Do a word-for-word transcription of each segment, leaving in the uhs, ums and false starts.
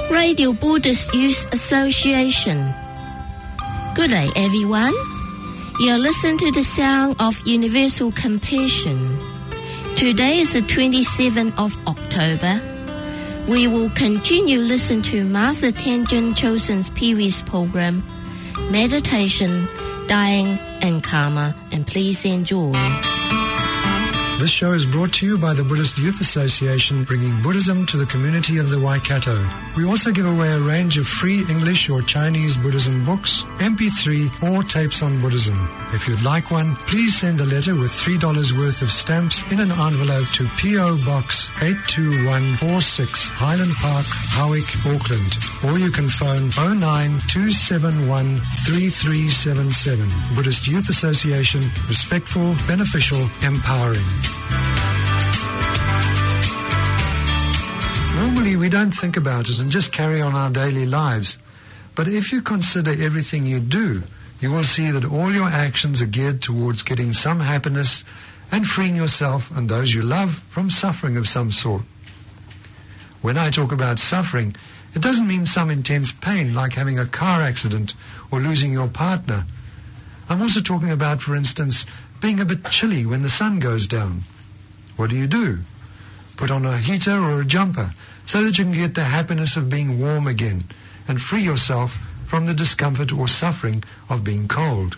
Radio Buddhist Youth Association. Good day, everyone. You're listening to the sound of universal compassion. Today is the twenty-seventh of October. We will continue listen to Master Tenzin Chosen's previous program, Meditation, Dying and Karma, and please enjoy. This show is brought to you by the Buddhist Youth Association, bringing Buddhism to the community of the Waikato. We also give away a range of free English or Chinese Buddhism books, M P three, or tapes on Buddhism. If you'd like one, please send a letter with three dollars worth of stamps in an envelope to P O Box eight two one four six, Highland Park, Howick, Auckland. Or you can phone oh nine two seven one three three seven seven. Buddhist Youth Association, respectful, beneficial, empowering. Normally we don't think about it and just carry on our daily lives. But if you consider everything you do, you will see that all your actions are geared towards getting some happiness and freeing yourself and those you love from suffering of some sort. When I talk about suffering, it doesn't mean some intense pain like having a car accident or losing your partner. I'm also talking about, for instance, being a bit chilly when the sun goes down. What do you do? Put on a heater or a jumper so that you can get the happiness of being warm again and free yourself from the discomfort or suffering of being cold.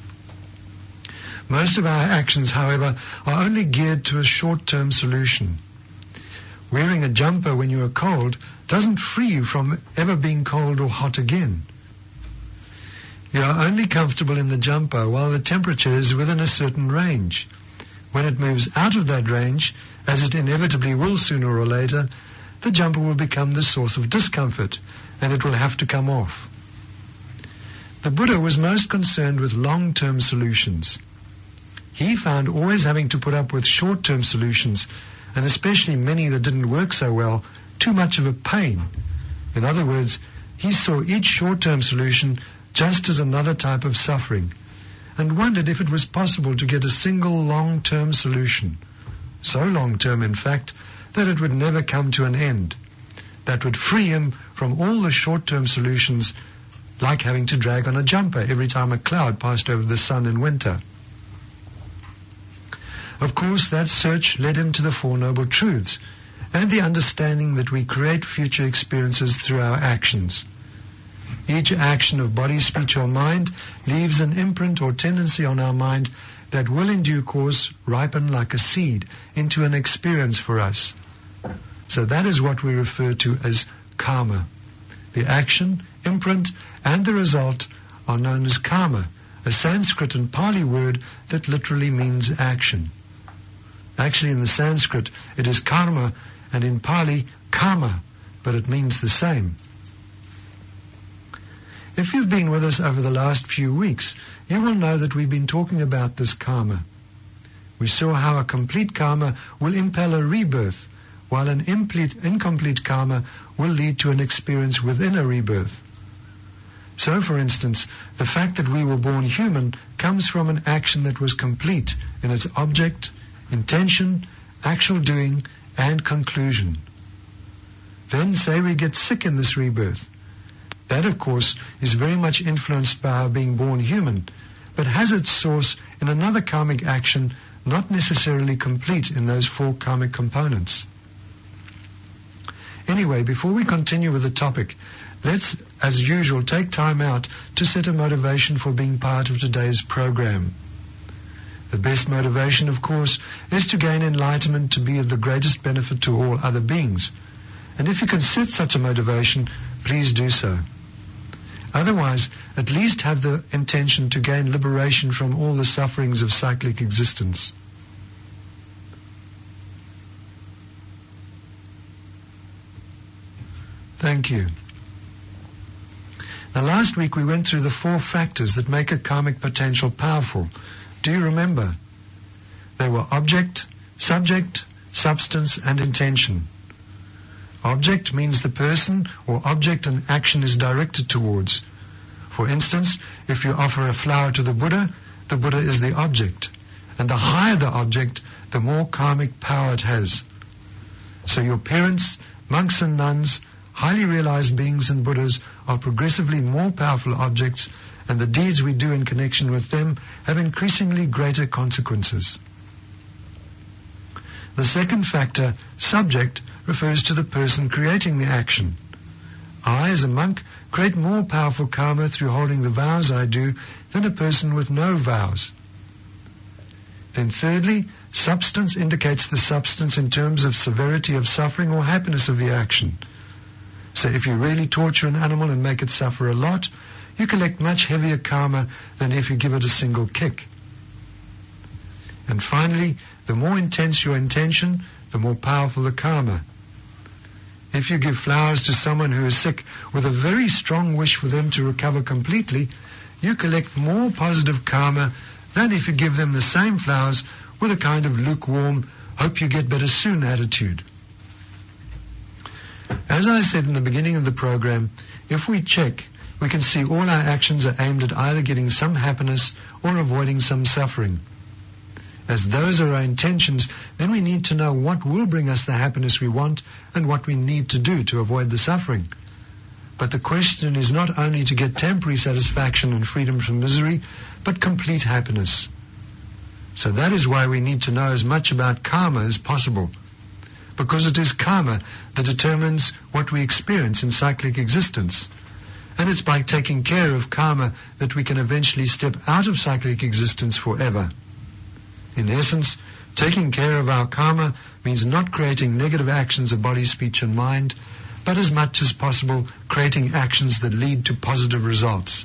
Most of our actions, however, are only geared to a short-term solution. Wearing a jumper when you are cold doesn't free you from ever being cold or hot again. You are only comfortable in the jumper while the temperature is within a certain range. When it moves out of that range, as it inevitably will sooner or later, the jumper will become the source of discomfort, and it will have to come off. The Buddha was most concerned with long-term solutions. He found always having to put up with short-term solutions, and especially many that didn't work so well, too much of a pain. In other words, he saw each short-term solution just as another type of suffering, and wondered if it was possible to get a single long-term solution. So long-term, in fact, that it would never come to an end. That would free him from all the short-term solutions, like having to drag on a jumper every time a cloud passed over the sun in winter. Of course, that search led him to the Four Noble Truths, and the understanding that we create future experiences through our actions. Each action of body, speech, or mind leaves an imprint or tendency on our mind that will in due course ripen like a seed into an experience for us. So that is what we refer to as karma. The action, imprint, and the result are known as karma, a Sanskrit and Pali word that literally means action. Actually, in the Sanskrit, it is karma, and in Pali, karma, but it means the same. If you've been with us over the last few weeks, you will know that we've been talking about this karma. We saw how a complete karma will impel a rebirth, while an incomplete, incomplete karma will lead to an experience within a rebirth. So, for instance, the fact that we were born human comes from an action that was complete in its object, intention, actual doing, and conclusion. Then, say we get sick in this rebirth. That, of course, is very much influenced by our being born human, but has its source in another karmic action not necessarily complete in those four karmic components. Anyway, before we continue with the topic, let's, as usual, take time out to set a motivation for being part of today's program. The best motivation, of course, is to gain enlightenment to be of the greatest benefit to all other beings. And if you can set such a motivation, please do so. Otherwise, at least have the intention to gain liberation from all the sufferings of cyclic existence. Thank you. Now, last week we went through the four factors that make a karmic potential powerful. Do you remember? They were object, subject, substance, and intention. Object means the person or object an action is directed towards. For instance, if you offer a flower to the Buddha, the Buddha is the object. And the higher the object, the more karmic power it has. So your parents, monks and nuns, highly realized beings and Buddhas are progressively more powerful objects, and the deeds we do in connection with them have increasingly greater consequences. The second factor, subject, refers to the person creating the action. I, as a monk, create more powerful karma through holding the vows I do than a person with no vows. Then thirdly, substance indicates the substance in terms of severity of suffering or happiness of the action. So if you really torture an animal and make it suffer a lot, you collect much heavier karma than if you give it a single kick. And finally, the more intense your intention, the more powerful the karma. If you give flowers to someone who is sick with a very strong wish for them to recover completely, you collect more positive karma than if you give them the same flowers with a kind of lukewarm, hope you get better soon attitude. As I said in the beginning of the program, if we check, we can see all our actions are aimed at either getting some happiness or avoiding some suffering. As those are our intentions, then we need to know what will bring us the happiness we want and what we need to do to avoid the suffering. But the question is not only to get temporary satisfaction and freedom from misery, but complete happiness. So that is why we need to know as much about karma as possible, because it is karma that determines what we experience in cyclic existence. And it's by taking care of karma that we can eventually step out of cyclic existence forever. In essence, taking care of our karma means not creating negative actions of body, speech and mind, but as much as possible creating actions that lead to positive results.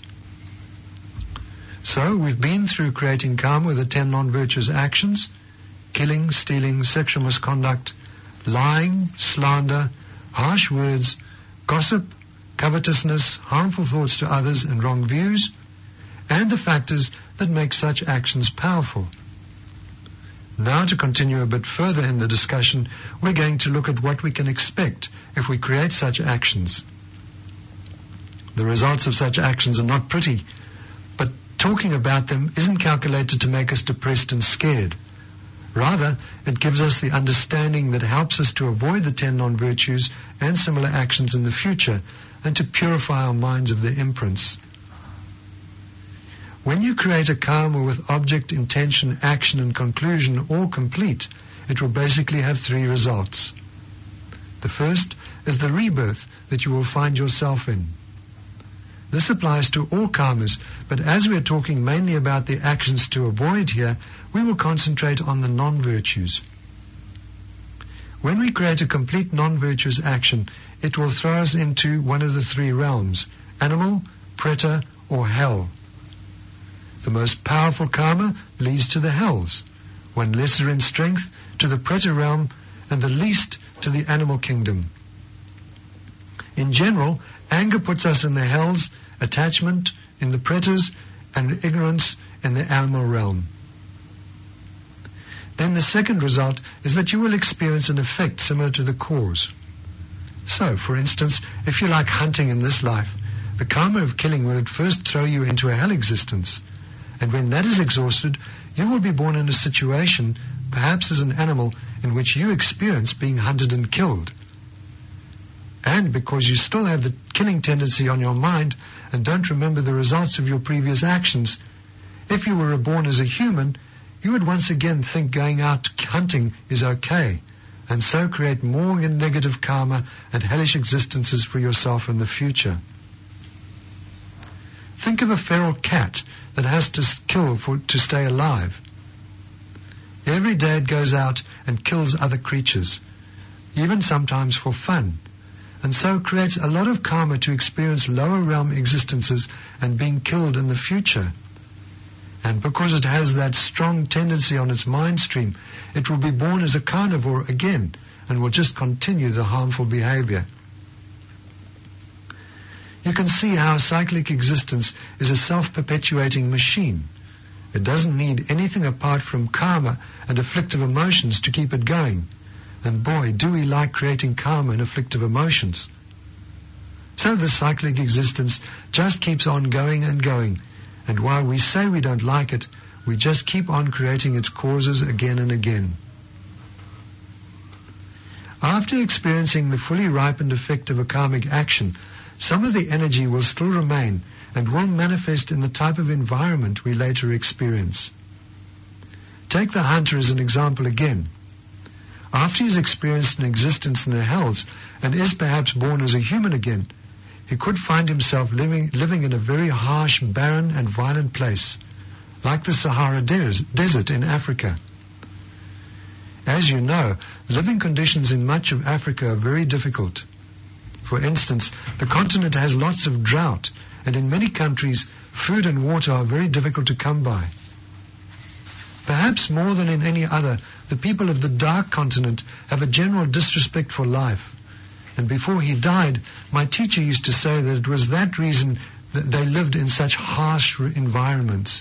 So we've been through creating karma with the ten non-virtuous actions: killing, stealing, sexual misconduct, lying, slander, harsh words, gossip, covetousness, harmful thoughts to others and wrong views, and the factors that make such actions powerful. Now, to continue a bit further in the discussion, we're going to look at what we can expect if we create such actions. The results of such actions are not pretty, but talking about them isn't calculated to make us depressed and scared. Rather, it gives us the understanding that helps us to avoid the ten non-virtues and similar actions in the future, and to purify our minds of their imprints. When you create a karma with object, intention, action and conclusion all complete, it will basically have three results. The first is the rebirth that you will find yourself in. This applies to all karmas, but as we are talking mainly about the actions to avoid here, we will concentrate on the non-virtues. When we create a complete non-virtuous action, it will throw us into one of the three realms: animal, preta, or hell. The most powerful karma leads to the hells, one lesser in strength to the preta realm, and the least to the animal kingdom. In general, anger puts us in the hells, attachment in the pretas, and ignorance in the animal realm. Then the second result is that you will experience an effect similar to the cause. So, for instance, if you like hunting in this life, the karma of killing will at first throw you into a hell existence. And when that is exhausted, you will be born in a situation, perhaps as an animal, in which you experience being hunted and killed. And because you still have the killing tendency on your mind and don't remember the results of your previous actions, if you were reborn as a human, you would once again think going out hunting is okay, and so create more negative karma and hellish existences for yourself in the future. Think of a feral cat that has to kill for, to stay alive. Every day it goes out and kills other creatures, even sometimes for fun, and so creates a lot of karma to experience lower realm existences and being killed in the future. And because it has that strong tendency on its mind stream, it will be born as a carnivore again and will just continue the harmful behavior. You can see how cyclic existence is a self-perpetuating machine. It doesn't need anything apart from karma and afflictive emotions to keep it going. And boy, do we like creating karma and afflictive emotions. So the cyclic existence just keeps on going and going. And while we say we don't like it, we just keep on creating its causes again and again. After experiencing the fully ripened effect of a karmic action, some of the energy will still remain and will manifest in the type of environment we later experience. Take the hunter as an example again. After he's experienced an existence in the hells and is perhaps born as a human again, he could find himself living, living in a very harsh, barren and violent place, like the Sahara Des- Desert in Africa. As you know, living conditions in much of Africa are very difficult. For instance, the continent has lots of drought, and in many countries, food and water are very difficult to come by. Perhaps more than in any other, the people of the dark continent have a general disrespect for life. And before he died, my teacher used to say that it was that reason that they lived in such harsh environments.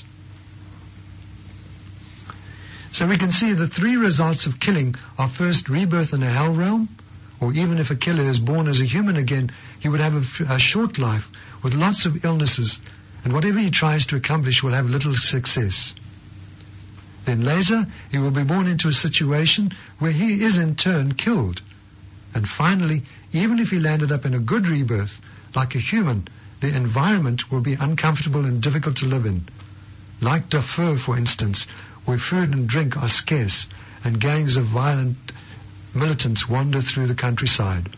So we can see the three results of killing are first rebirth in a hell realm, or even if a killer is born as a human again, he would have a, a short life with lots of illnesses, and whatever he tries to accomplish will have little success. Then later, he will be born into a situation where he is in turn killed. And finally, even if he landed up in a good rebirth, like a human, the environment will be uncomfortable and difficult to live in. Like Darfur, for instance, where food and drink are scarce, and gangs of violent militants wander through the countryside.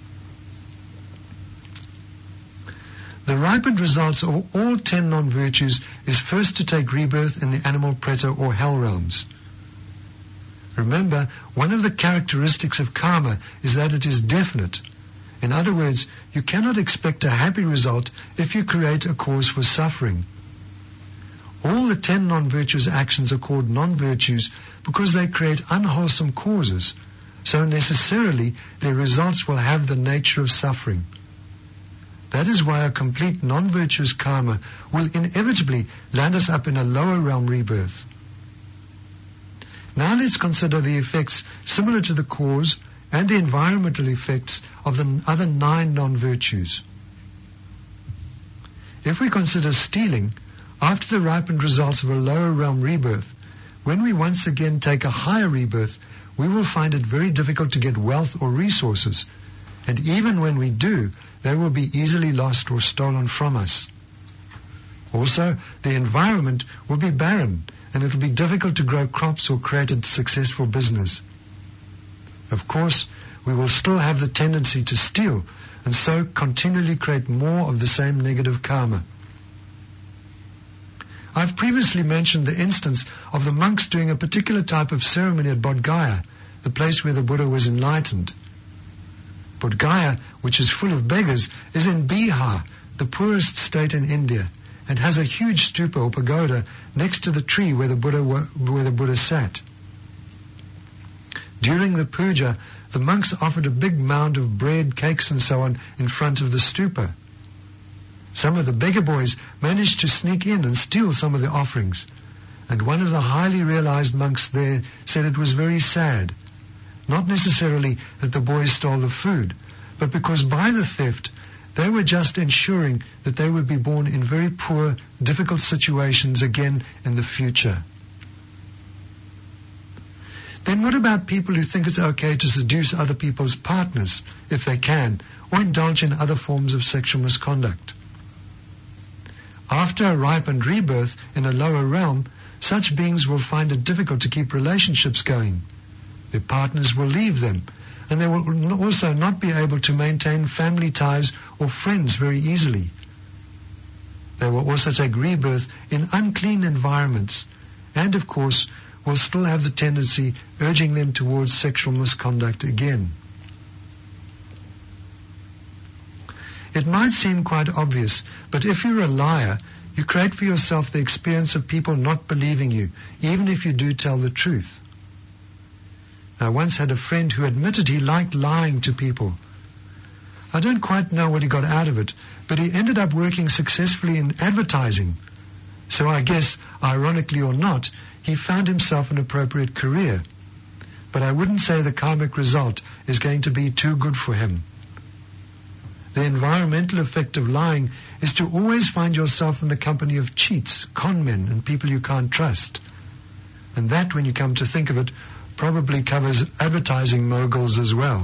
The ripened results of all ten non-virtues is first to take rebirth in the animal, preta, or hell realms. Remember, one of the characteristics of karma is that it is definite. In other words, you cannot expect a happy result if you create a cause for suffering. All the ten non-virtuous actions are called non-virtues because they create unwholesome causes, so necessarily their results will have the nature of suffering. That is why a complete non-virtuous karma will inevitably land us up in a lower realm rebirth. Now let's consider the effects similar to the cause and the environmental effects of the other nine non-virtues. If we consider stealing, after the ripened results of a lower realm rebirth, when we once again take a higher rebirth, we will find it very difficult to get wealth or resources, and even when we do, they will be easily lost or stolen from us. Also, the environment will be barren, and it will be difficult to grow crops or create a successful business. Of course, we will still have the tendency to steal, and so continually create more of the same negative karma. I've previously mentioned the instance of the monks doing a particular type of ceremony at Bodh Gaya, the place where the Buddha was enlightened. Bodh Gaya, which is full of beggars, is in Bihar, the poorest state in India, and has a huge stupa or pagoda next to the tree where the Buddha where the Buddha sat. During the puja, the monks offered a big mound of bread, cakes and so on in front of the stupa. Some of the beggar boys managed to sneak in and steal some of the offerings, and one of the highly realized monks there said it was very sad, not necessarily that the boys stole the food, but because by the theft they were just ensuring that they would be born in very poor, difficult situations again in the future. Then what about people who think it's okay to seduce other people's partners, if they can, or indulge in other forms of sexual misconduct? After a ripened rebirth in a lower realm, such beings will find it difficult to keep relationships going. Their partners will leave them, and they will also not be able to maintain family ties or friends very easily. They will also take rebirth in unclean environments, and of course will still have the tendency urging them towards sexual misconduct again. It might seem quite obvious, but if you're a liar, you create for yourself the experience of people not believing you, even if you do tell the truth. I once had a friend who admitted he liked lying to people. I don't quite know what he got out of it, but he ended up working successfully in advertising. So I guess, ironically or not, he found himself an appropriate career. But I wouldn't say the karmic result is going to be too good for him. The environmental effect of lying is to always find yourself in the company of cheats, con men, and people you can't trust. And that, when you come to think of it, probably covers advertising moguls as well.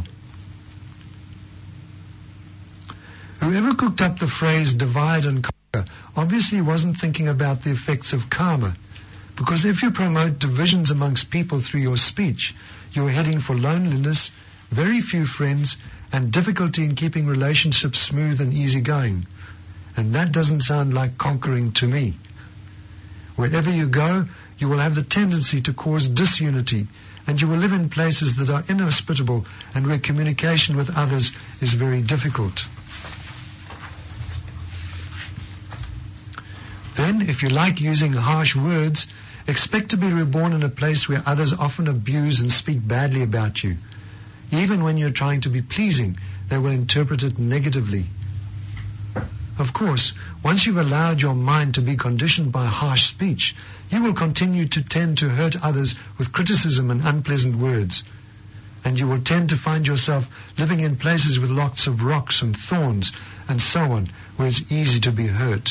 Whoever cooked up the phrase divide and conquer obviously wasn't thinking about the effects of karma, because if you promote divisions amongst people through your speech, you're heading for loneliness, very few friends, and difficulty in keeping relationships smooth and easygoing. And that doesn't sound like conquering to me. Wherever you go, you will have the tendency to cause disunity, and you will live in places that are inhospitable and where communication with others is very difficult. Then, if you like using harsh words, expect to be reborn in a place where others often abuse and speak badly about you. Even when you're trying to be pleasing, they will interpret it negatively. Of course, once you've allowed your mind to be conditioned by harsh speech, you will continue to tend to hurt others with criticism and unpleasant words. And you will tend to find yourself living in places with lots of rocks and thorns and so on, where it's easy to be hurt.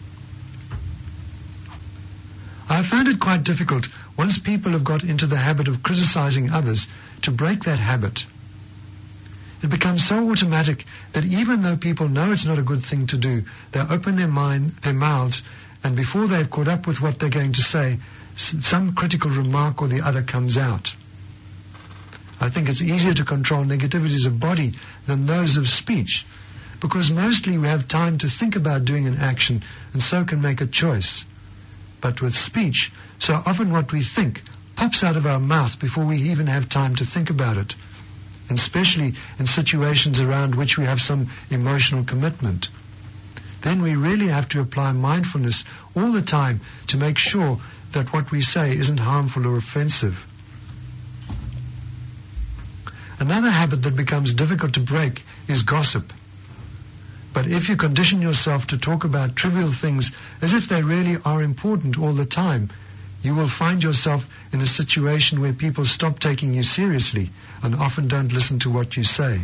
I found it quite difficult, once people have got into the habit of criticizing others, to break that habit. It becomes so automatic that even though people know it's not a good thing to do, they open their mind, their mouths, and before they've caught up with what they're going to say, some critical remark or the other comes out. I think it's easier to control negativities of body than those of speech, because mostly we have time to think about doing an action and so can make a choice. But with speech, so often what we think pops out of our mouth before we even have time to think about it, and especially in situations around which we have some emotional commitment. Then we really have to apply mindfulness all the time to make sure that what we say isn't harmful or offensive. Another habit that becomes difficult to break is gossip. But if you condition yourself to talk about trivial things as if they really are important all the time, you will find yourself in a situation where people stop taking you seriously and often don't listen to what you say.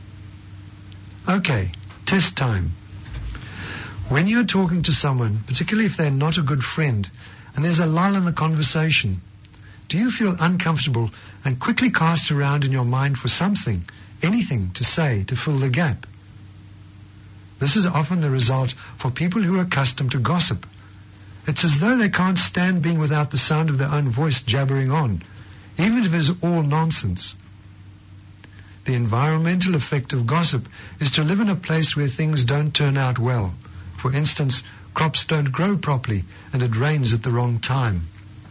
Okay, test time. When you're talking to someone, particularly if they're not a good friend, and there's a lull in the conversation, do you feel uncomfortable and quickly cast around in your mind for something, anything to say to fill the gap? This is often the result for people who are accustomed to gossip. It's as though they can't stand being without the sound of their own voice jabbering on, even if it is all nonsense. The environmental effect of gossip is to live in a place where things don't turn out well. For instance, crops don't grow properly and it rains at the wrong time.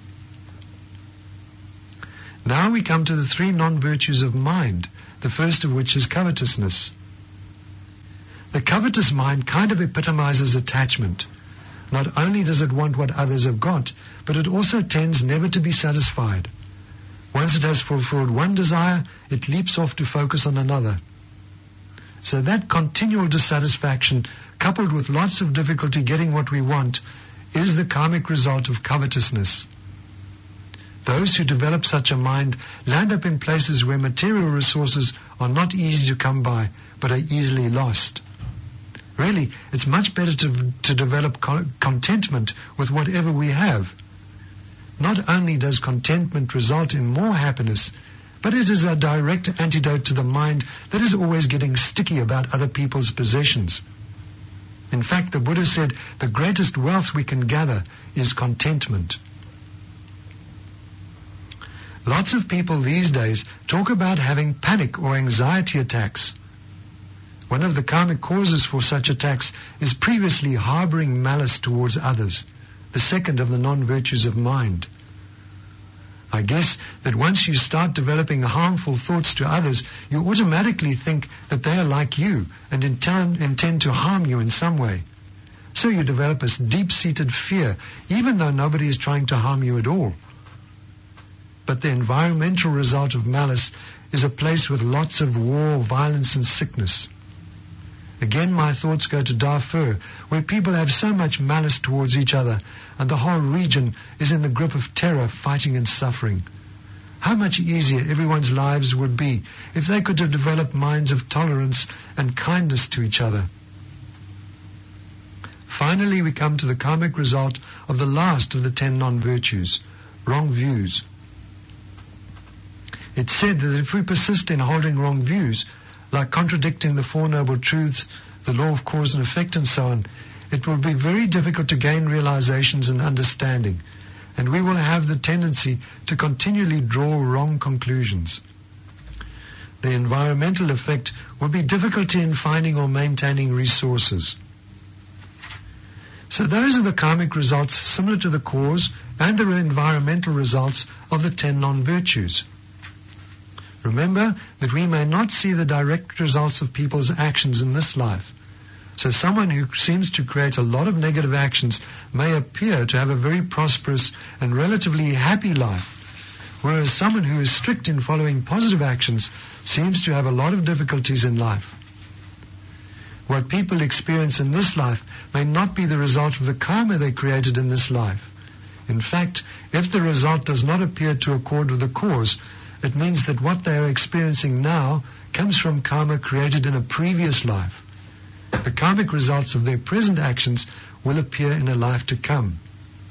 Now we come to the three non-virtues of mind, the first of which is covetousness. The covetous mind kind of epitomizes attachment. Not only does it want what others have got, but it also tends never to be satisfied. Once it has fulfilled one desire, it leaps off to focus on another. So that continual dissatisfaction, coupled with lots of difficulty getting what we want, is the karmic result of covetousness. Those who develop such a mind land up in places where material resources are not easy to come by, but are easily lost. Really, it's much better to, to develop co- contentment with whatever we have. Not only does contentment result in more happiness, but it is a direct antidote to the mind that is always getting sticky about other people's possessions. In fact, the Buddha said the greatest wealth we can gather is contentment. Lots of people these days talk about having panic or anxiety attacks. One of the karmic causes for such attacks is previously harboring malice towards others, the second of the non-virtues of mind. I guess that once you start developing harmful thoughts to others, you automatically think that they are like you and in turn intend to harm you in some way. So you develop a deep-seated fear, even though nobody is trying to harm you at all. But the environmental result of malice is a place with lots of war, violence, and sickness. Again, my thoughts go to Darfur, where people have so much malice towards each other, and the whole region is in the grip of terror, fighting and suffering. How much easier everyone's lives would be if they could have developed minds of tolerance and kindness to each other. Finally, we come to the karmic result of the last of the ten non-virtues, wrong views. It's said that if we persist in holding wrong views, like contradicting the Four Noble Truths, the law of cause and effect, and so on, it will be very difficult to gain realizations and understanding, and we will have the tendency to continually draw wrong conclusions. The environmental effect will be difficulty in finding or maintaining resources. So those are the karmic results similar to the cause and the environmental results of the ten non-virtues. Remember that we may not see the direct results of people's actions in this life. So someone who seems to create a lot of negative actions may appear to have a very prosperous and relatively happy life, whereas someone who is strict in following positive actions seems to have a lot of difficulties in life. What people experience in this life may not be the result of the karma they created in this life. In fact, if the result does not appear to accord with the cause, it means that what they are experiencing now comes from karma created in a previous life. The karmic results of their present actions will appear in a life to come.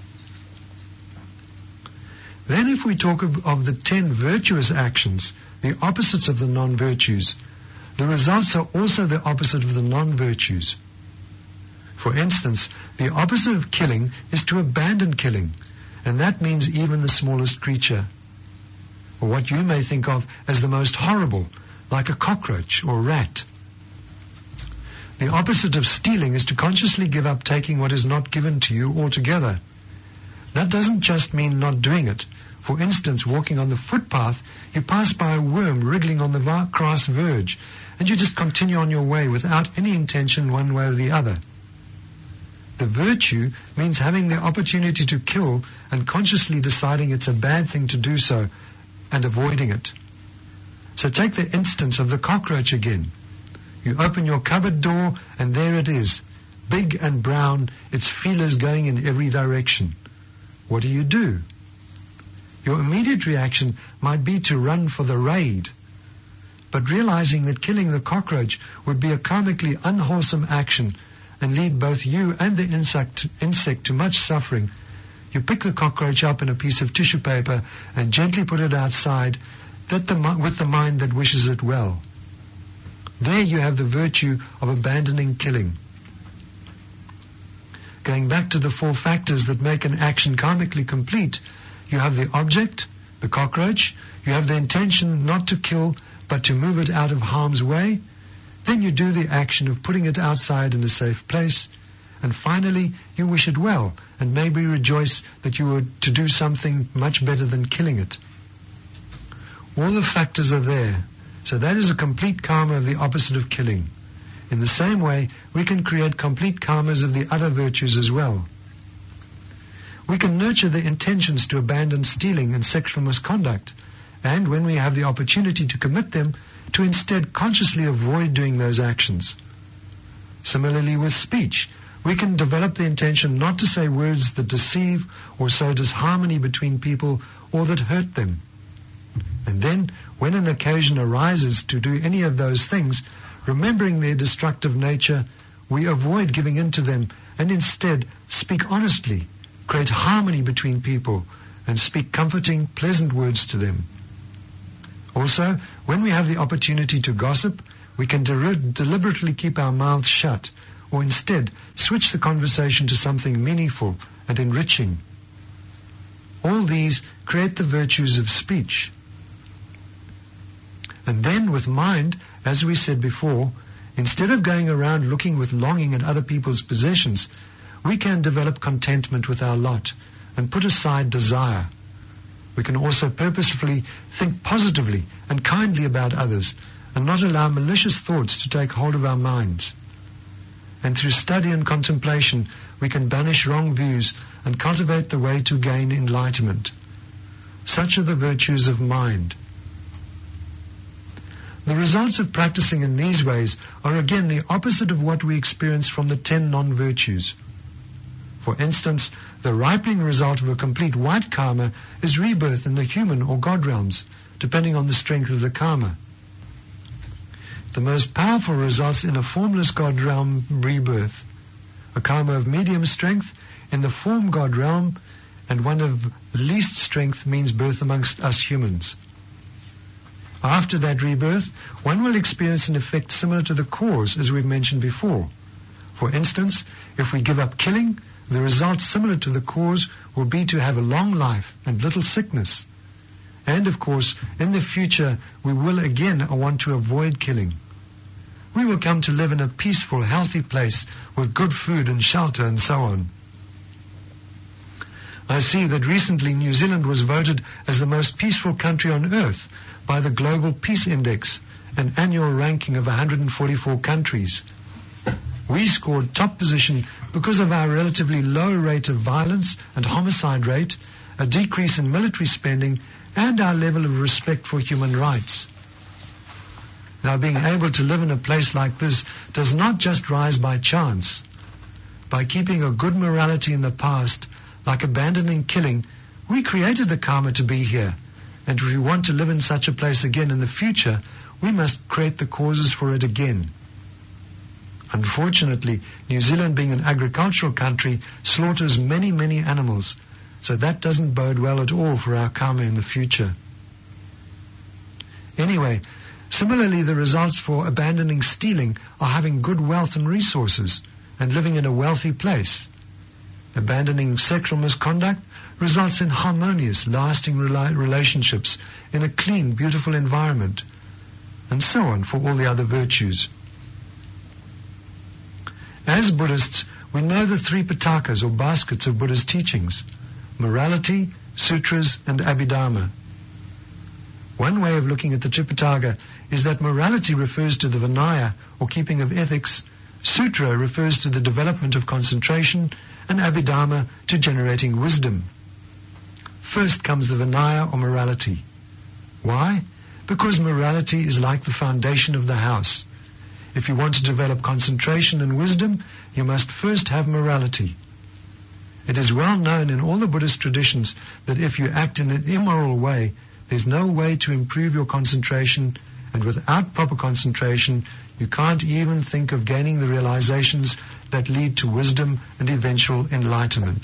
Then if we talk of, of the ten virtuous actions, the opposites of the non-virtues, the results are also the opposite of the non-virtues. For instance, the opposite of killing is to abandon killing, and that means even the smallest creature, or what you may think of as the most horrible, like a cockroach or rat. The opposite of stealing is to consciously give up taking what is not given to you altogether. That doesn't just mean not doing it. For instance, walking on the footpath, you pass by a worm wriggling on the grass verge, and you just continue on your way without any intention one way or the other. The virtue means having the opportunity to kill and consciously deciding it's a bad thing to do so and avoiding it. So take the instance of the cockroach again. You open your cupboard door and there it is, big and brown, its feelers going in every direction. What do you do? Your immediate reaction might be to run for the raid. But realizing that killing the cockroach would be a karmically unwholesome action and lead both you and the insect, insect to much suffering, you pick the cockroach up in a piece of tissue paper and gently put it outside that the, with the mind that wishes it well. There you have the virtue of abandoning killing. Going back to the four factors that make an action karmically complete, you have the object, the cockroach, you have the intention not to kill but to move it out of harm's way, then you do the action of putting it outside in a safe place, and finally you wish it well and maybe rejoice that you were to do something much better than killing it. All the factors are there. So that is a complete karma of the opposite of killing. In the same way, we can create complete karmas of the other virtues as well. We can nurture the intentions to abandon stealing and sexual misconduct, and when we have the opportunity to commit them, to instead consciously avoid doing those actions. Similarly with speech, we can develop the intention not to say words that deceive or sow disharmony between people or that hurt them. And then, when an occasion arises to do any of those things, remembering their destructive nature, we avoid giving in to them and instead speak honestly, create harmony between people, and speak comforting, pleasant words to them. Also, when we have the opportunity to gossip, we can de- deliberately keep our mouths shut, or instead switch the conversation to something meaningful and enriching. All these create the virtues of speech. And then with mind, as we said before, instead of going around looking with longing at other people's possessions, we can develop contentment with our lot and put aside desire. We can also purposefully think positively and kindly about others and not allow malicious thoughts to take hold of our minds. And through study and contemplation, we can banish wrong views and cultivate the way to gain enlightenment. Such are the virtues of mind. The results of practicing in these ways are again the opposite of what we experience from the ten non-virtues. For instance, the ripening result of a complete white karma is rebirth in the human or God realms, depending on the strength of the karma. The most powerful results in a formless God realm rebirth, a karma of medium strength in the form God realm, and one of least strength means birth amongst us humans. After that rebirth, one will experience an effect similar to the cause, as we've mentioned before. For instance, if we give up killing, the result similar to the cause will be to have a long life and little sickness. And of course, in the future, we will again want to avoid killing. We will come to live in a peaceful, healthy place with good food and shelter and so on. I see that recently New Zealand was voted as the most peaceful country on earth by the Global Peace Index, an annual ranking of one hundred forty-four countries. We scored top position because of our relatively low rate of violence and homicide rate, a decrease in military spending, and our level of respect for human rights. Now, being able to live in a place like this does not just rise by chance. By keeping a good morality in the past, like abandoning killing, we created the karma to be here. And if we want to live in such a place again in the future, we must create the causes for it again. Unfortunately, New Zealand, being an agricultural country, slaughters many, many animals, so that doesn't bode well at all for our karma in the future. Anyway, similarly, the results for abandoning stealing are having good wealth and resources and living in a wealthy place. Abandoning sexual misconduct results in harmonious, lasting rela- relationships in a clean, beautiful environment, and so on for all the other virtues. As Buddhists, we know the three pitakas or baskets of Buddha's teachings: morality, sutras, and abhidharma. One way of looking at the Tripitaka is that morality refers to the Vinaya, or keeping of ethics, sutra refers to the development of concentration, and abhidharma to generating wisdom. First comes the Vinaya, or morality. Why? Because morality is like the foundation of the house. If you want to develop concentration and wisdom, you must first have morality. It is well known in all the Buddhist traditions that if you act in an immoral way, there's no way to improve your concentration, and without proper concentration, you can't even think of gaining the realizations that lead to wisdom and eventual enlightenment.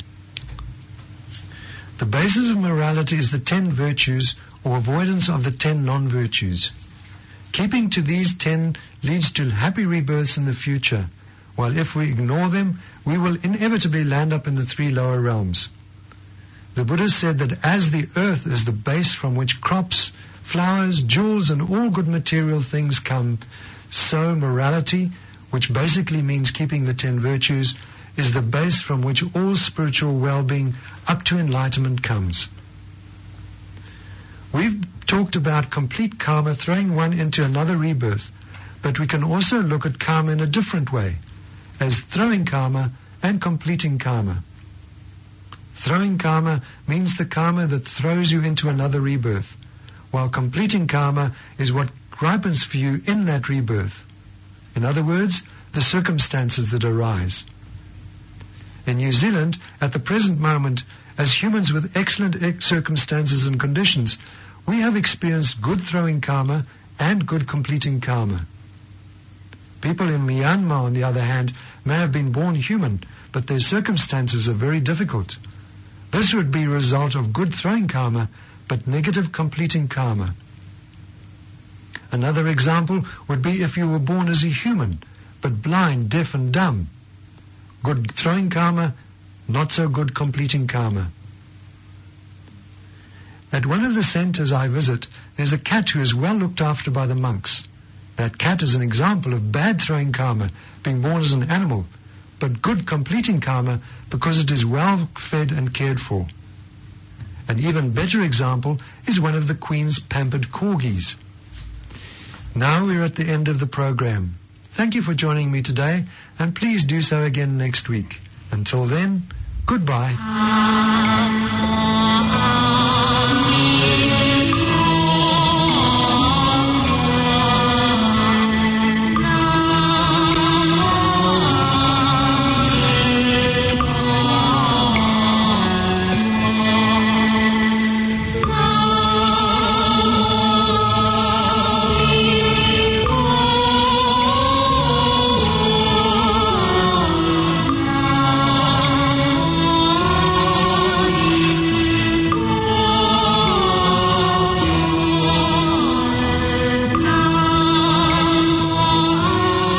The basis of morality is the ten virtues, or avoidance of the ten non-virtues. Keeping to these ten leads to happy rebirths in the future, while if we ignore them, we will inevitably land up in the three lower realms. The Buddha said that as the earth is the base from which crops, flowers, jewels, and all good material things come, so morality, which basically means keeping the ten virtues, is the base from which all spiritual well-being up to enlightenment comes. We've talked about complete karma throwing one into another rebirth, but we can also look at karma in a different way, as throwing karma and completing karma. Throwing karma means the karma that throws you into another rebirth, while completing karma is what ripens for you in that rebirth. In other words, the circumstances that arise. In New Zealand, at the present moment, as humans with excellent circumstances and conditions, we have experienced good throwing karma and good completing karma. People in Myanmar, on the other hand, may have been born human, but their circumstances are very difficult. This would be a result of good throwing karma, but negative completing karma. Another example would be if you were born as a human, but blind, deaf, and dumb. Good throwing karma, not so good completing karma. At one of the centers I visit, there's a cat who is well looked after by the monks. That cat is an example of bad throwing karma, being born as an animal, but good completing karma because it is well fed and cared for. An even better example is one of the Queen's pampered corgis. Now we're at the end of the program. Thank you for joining me today, and please do so again next week. Until then, goodbye.